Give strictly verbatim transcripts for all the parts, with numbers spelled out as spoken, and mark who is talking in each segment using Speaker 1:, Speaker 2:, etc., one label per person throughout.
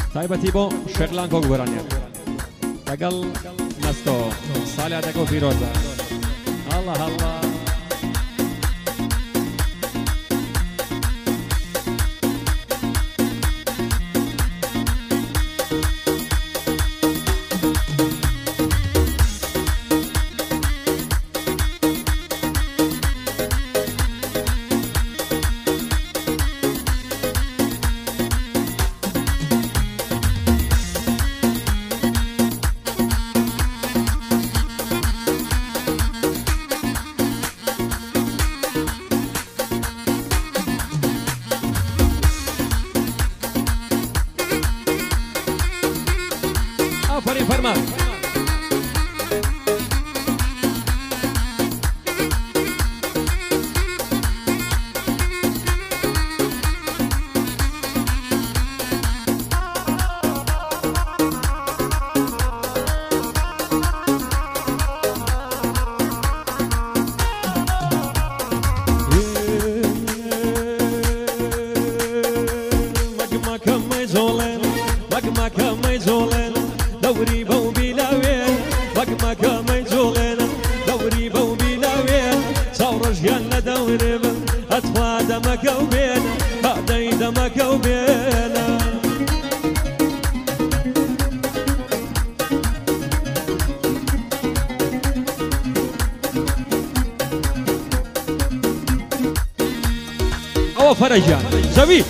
Speaker 1: تایبەتی بۆ شێقلان کۆ گۆرانیان لەگەڵ مەستۆ ساڵیادەکە و پیرۆزە هەڵا هەڵا آفرین فرمان دوري بو بلاوين وقما كامي جولينا دوري بو بلاوين صورج يلا دوري بو أطفى دمك وبينا هادي دمك وبينا أو فرجان زبيب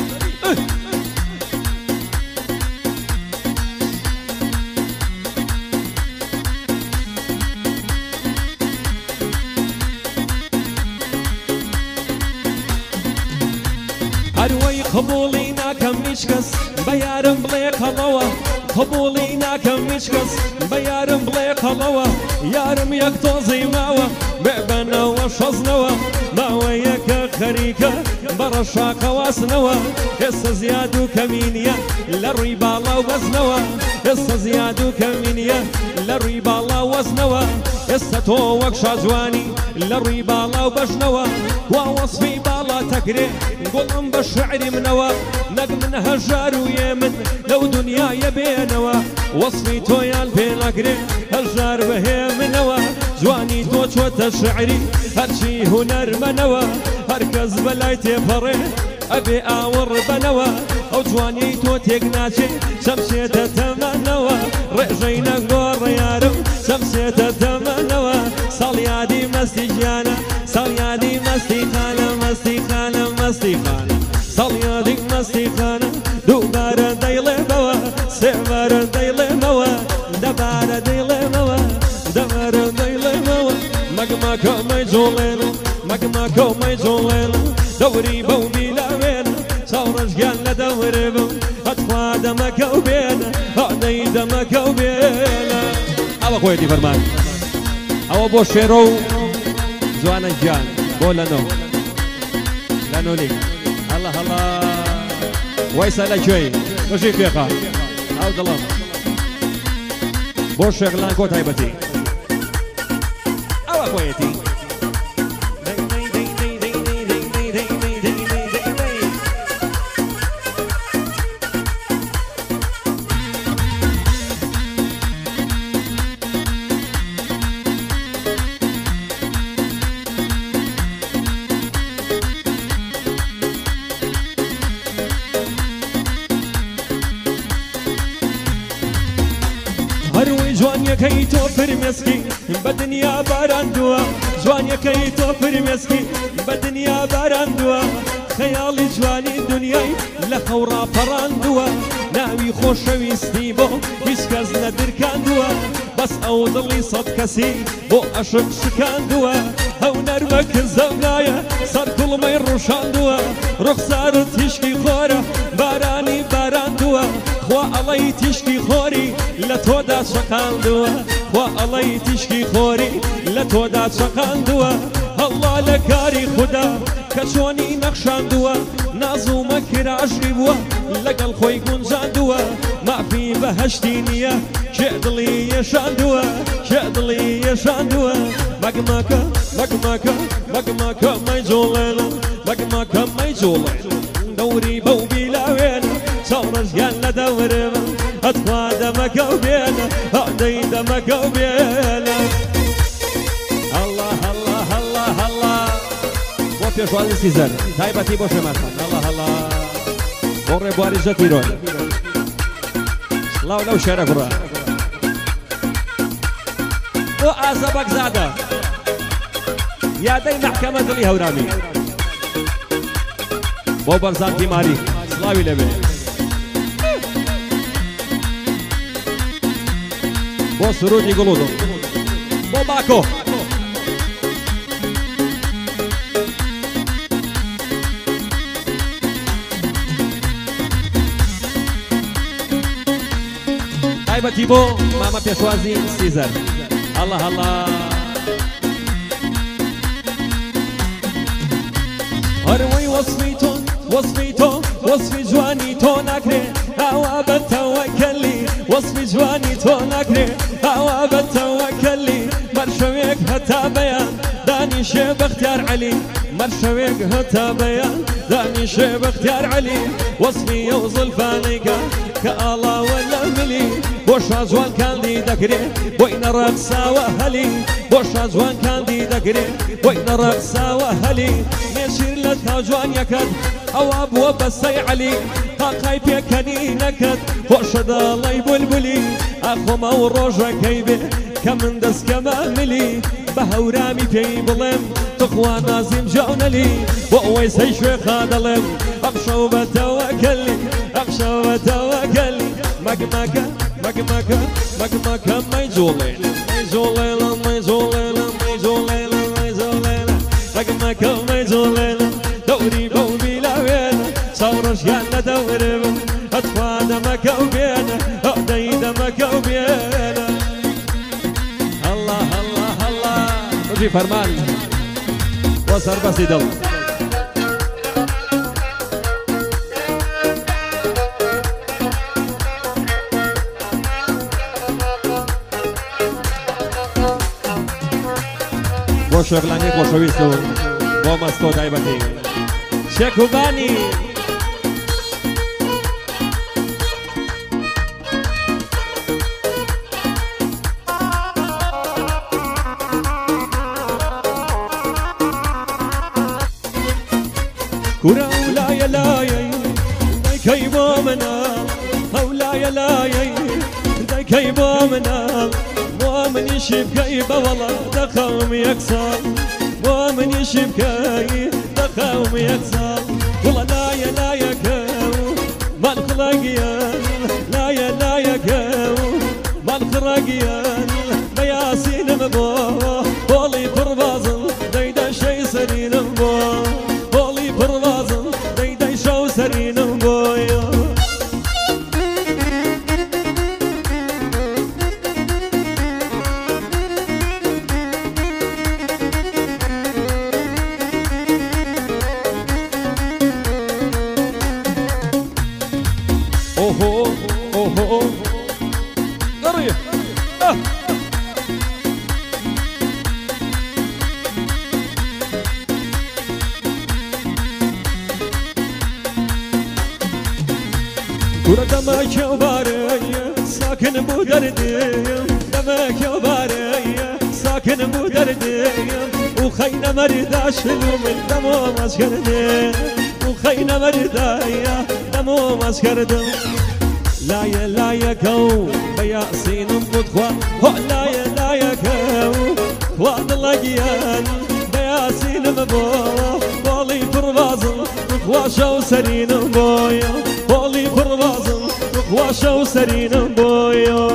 Speaker 1: هروي قبولي ناكم مشكس بيارم بلي قلوة قبولي ناكم مشكس بيارم بلي قلوة يارم يكتوزي ماوة بيبنا وشزنوة ماوة يكا خريكة برشا قواسنوة هسا زيادو كمينيا للريبالا وزنوة هسا زيادو كمينيا للريبالا وزنوة هسا توك شاجواني للريبالا وبجنوة ووصفي بالا تكري قلهم بالشعر منوى نق من هجار ويمن لو دنيا يبينوا وصفي تويا البيلاقري هجار وهي منوى جواني توش وتشعري هرشي هنر منوى هركز بلايتي فري أبي أور بنوى أو جواني تو تيقناشي شمشي تتمنوى رجينا قور يارم شمشي تتمنوى صليادي مستجانا صليادي مستيخانا مستيخانا مستيخانا صليادي مستيخانا دوبارا ديلي بوا سيبارا ديلي بوا دبارا ديلي بوا دبارا ديلي بوا مقماكو ميجولين مقماكو ميجولين دوري بو بلاوين صورج قال دوري بو أطفى دمك وبينا هادي دمك وبينا أبا خويتي فرمان أو بو شيرو جوانا جان بو لانو لانو لي الله الله ويسأل شوي وشي فيقا عود الله بو شغلان كو تايبتي أو خويتي هروي جوانيا كي توفر مسكي بدنيا باراندوا جوانيا كي توفر مسكي بدنيا باراندوا خيالي جواني دنياي لخورا باراندوا ناوي خوشوي ستيبو هيشكاز ندر كاندوا بس او ضلي صد كسي بو اشق شكاندوا او نرمك الزونايا صار كل ما يروشاندوا رخصار تشكي خورا باراني باراندوا خوا الله تشكي خوري لتودا شقاندوا خوا الله تشكي خوري لتودا شقاندوا الله لكاري خدا كشوني نقشاندوا نازو مكر عجبوا لقل خوي قنجاندوا ما في بهشتينيا شعدلي يشاندوا شعدلي يشاندوا مقماكا مقماكا مقماكا ما يجولين مقماكا ما يجولين دوري بو بلاوين چاورش گل ندورم اتخوا دمک و بیلا هدی دمک و بیلا الله الله الله الله بۆ پێشوازی سیزەر تایبەتی بۆ شێمەکان الله الله بۆ ڕێبواری ژەتیرۆن سڵاو لەو شێرە کوڕە بۆ ئازە بەگزادە یادەی مەحکەمە دڵی هەورامی بۆ بەرزان تیماری سڵاوی لەبێ بۆ سرودی گوڵودم بۆ باکۆ تایبەتی بۆ مامە پێشوازی سیزەر الله الله هەروەی وەسفی تۆ وەسفی تۆ وەسفی جوانی تۆ ناکرێ ئاوا بە تەوەکەلی وەسفی جوانی تۆ ناکرێ ئاوا بە تەوەکەلی مەرشەوێک هەتا بەیان دانیشێ بەختیار عەلی مەرشەوێک هەتا بەیان دانیشێ بەختیار عەلی وەسفی ئەو زولفانەیکە کە ئاڵاوە لە ملی بۆ شازوان کاندی دەکرێ بۆی نەڕەقساوە هەلی بۆ شازوان کاندی دەکرێ بۆی نەڕەقساوە هەلی مێشیر لە تاجوانیەکەت ئەوا بووە بەسەی عەلی قاقای پێکەنی نەکەت خۆشە دەڵی بولبولی ئاخۆمە و ڕۆژەکەی بێ کە من دەستکەمە ملی بە هەورامی پێی بڵێم تخوا نازیم جاونەلی بۆ ئەوەی سەی شوێخا دەڵێم ئەم شەو بە تەوەکەلی ئەم شەو بە تەوەکەلی مەگمەکە مەگمەکە مەگمەکە مەیجوڵێن مەیجوڵێنە مەیجوڵێنە مەیجوڵێنە مەیجوڵێنە مەگمەکە مەیجوڵێنە دەوری بەو بیلاوێنە چاوڕەش یان لە دەورم ئەتخوا دەمەکە و بێنە ئەودەی دەمەکە و بێنە الله الله الله ڕژی فەرمان بۆ سەربەسی دڵ بۆ شێغلانێک خۆشەویست و بۆ مەستۆ تایبەتی شێکوبانی کورە ئەو لایە لایەی دەیکەی بۆ منە ئەو لایە لایەی دەیکەی بۆ منە بۆ منیشی بکەی بەوەڵە دەخەوم یەک ساڵ بۆ منیشی بکەی دەخەوم یەک ساڵ وڵە لایە لایەکە و مەلخڵەگیان لایە لایەکە و مەلخڕەگیان بە یاسینم بۆ بۆڵی پڕبازم دەیدە شەی سەرینم بۆ بۆڵی پڕبازم دەیدەی شەو سەرینم بۆیە اوهو اوهو قريب اه كورة دمك يا باري ساكن بو دردي دمك يا باري ساكن بو دردي وخينا مرداش من دمو مسكردي وخينا مردايا دمو مسكردي لايا لايا كو بياسين مدخوا هو لايا لايا كو واد لاجيان بياسين مبو بولي بربازم نخوا شو سرين بويا بولي بربازم نخوا شو سرين بويا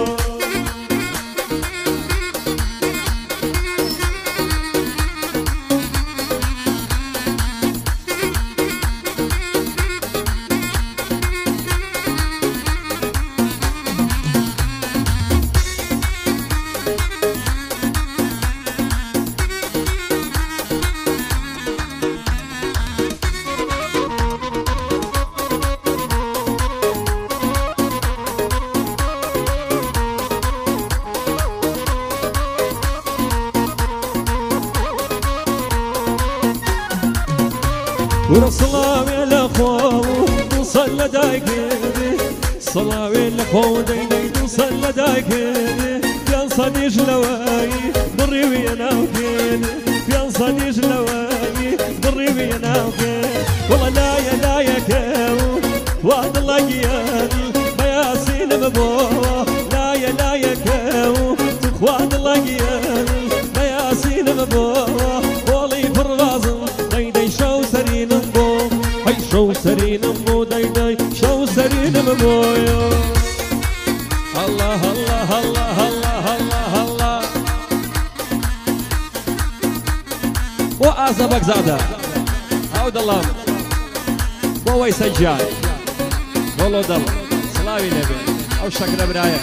Speaker 1: ورسلام يا الاخوه وصل دايقي صلاوي لخودي نيدو صلداكين يا صديج لواي ضري ويا وكين يا صديج لواي ضري ويا وكين والله لا يا لا يا كاو وعد الله يا بياسين مبوه لا يا لا يا كاو وعد الله يا بياسين مبوه ولي فرغازم داي شو سرين مبو هاي شو سرين مبو داي داي شو سرين مبو الله الله الله الله الله الله وأعزبك زادة عود الله بوي سجاد بولو دل سلاوي نبي أو شكل براية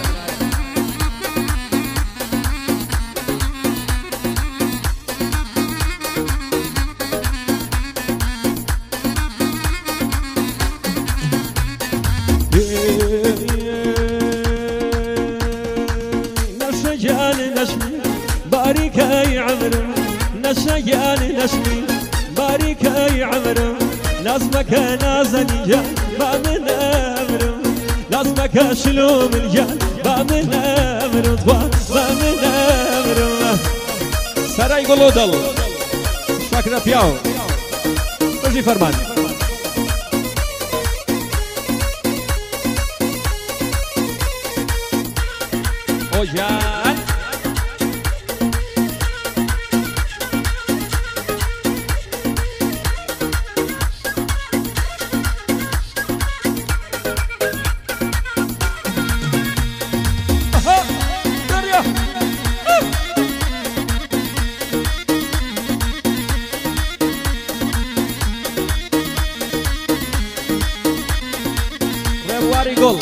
Speaker 1: نشجاني نشمي بارك يا عمرو نشجاني نشمي بارك يا عمرو لازمك نازني ما من امرو لازمك شلوم الجان ما من امرو ما من امرو سراي قولوا دل شكرا بياو تجي فرمان اوجان گل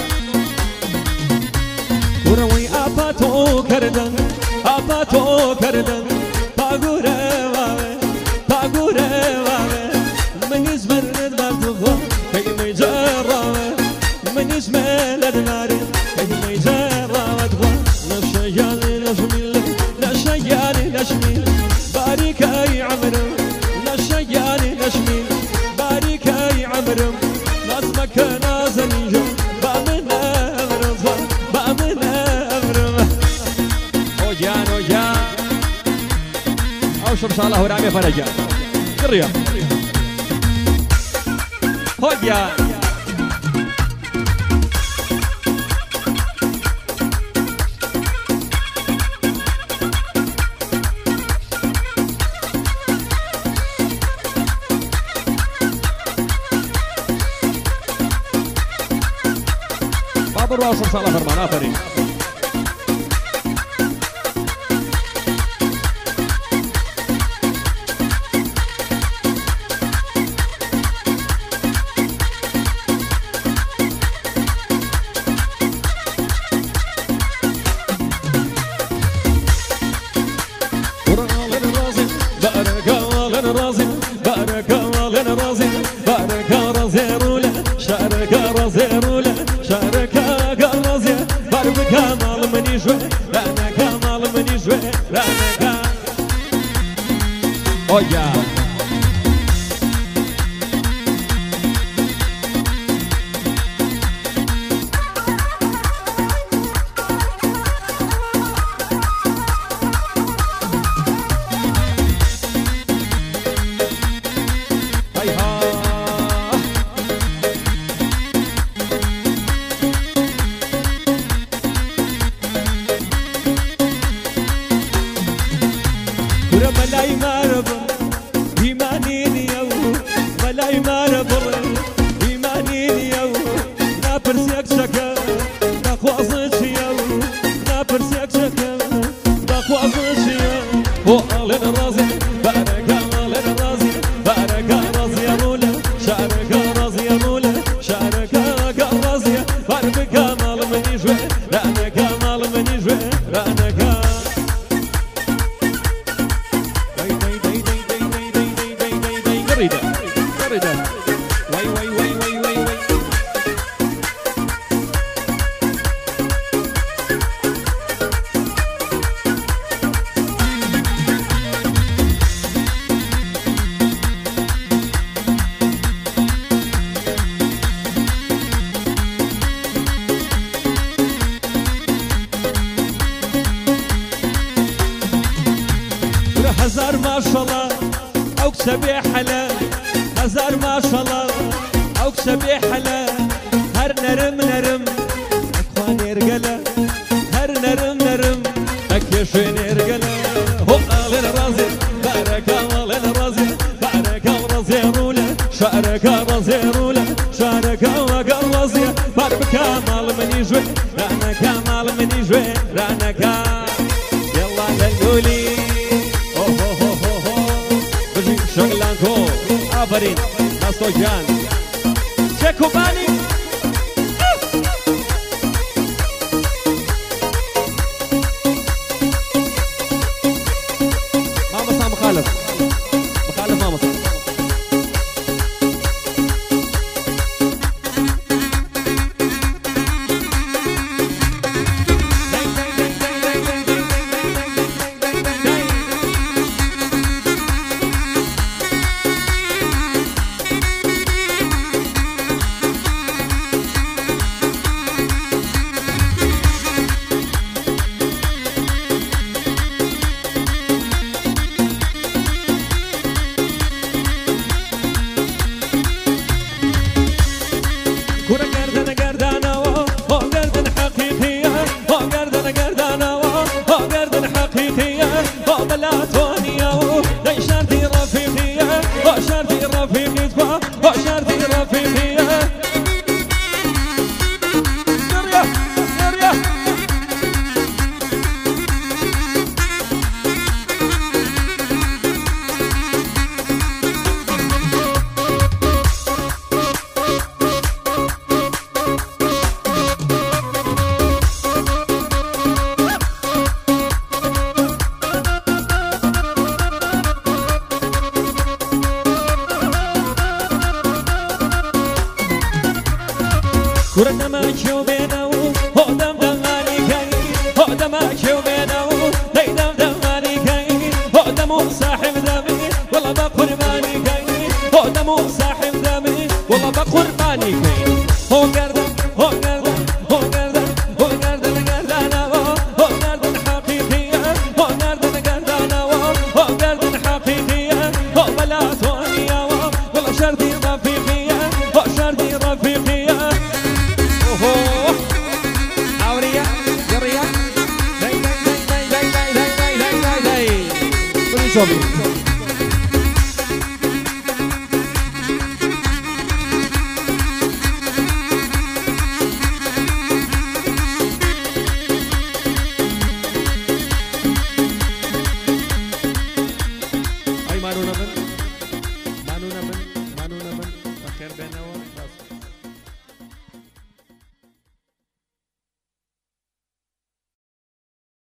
Speaker 1: وروی آپا تو کردن آپا تو کردن پاگوره واه پاگوره واه من اسمرد باتوها کی میجراه من اسمرد ناری کی میجراه دوا نشیالی نشمیل نشیالی نشمیل باریک ای عمرو نشیالی نشمیل باریک ای عمرو لازمك نازني بأمن أمر بأمن أمر أوجان أوجان أوشر صالح ورامي فرجا قرية أوجان وأوصل صالح فرمان آفرين بارك الله رازي بارك الله رازي بارك رازي رولا شارك رازي رولا شارك رازي بارك كمال مني جوي رانا كمال مني جوي رانا كمال اويا ملاي ماربر إيمانيني يو ملاي ماربر إيمانيني يو نابرسيك شكا نخوازش يو نابرسيك شكا نخوازش يو وقالن رازي بارك قالن رازي بارك رازي يا مولا شارك رازي يا مولا شارك رازي بارك كمال مني جوي رانا كمال مني جوي رانا كمال واي واي واي واي واي واي ما شاء الله او كسبي حلا هزار ما شاء الله او كسبي حلا هر نرم نرم اخواني رجلا هر نرم نرم اكيشين رجلا هو قال رازي بارك الله رازي بارك رازي رولا شارك رازي رولا شارك وقال رازي بارك كمال مني جوي رانا كمال مني جوي رانا كمال يلا للولي اوه اوه اوه اوه بجي شغلانكو آفرين ناستو جان شكو باني ماما صار مخالف مخالف ماما صار كورة دماغي وبينه هو دم دماني كاي هو دماغي وبينه لي دم دماني كاي هو دمو صاحب دمي والله بقرباني كاي هو دمو صاحب دمي والله بقرباني كاي هو قردن هو قردن هو قردن هو قردن قردنا هو قردن حقيقية هو قردن قردنا هو قردن حقيقية هو بلاتونية والله شرطي رفيقية هو شرطي رفيقية Auria, Auria, dai dai dai dai dai dai dai dai dai dai. Con i zombie. Ay manu naman, manu naman, manu naman. Bakher bena.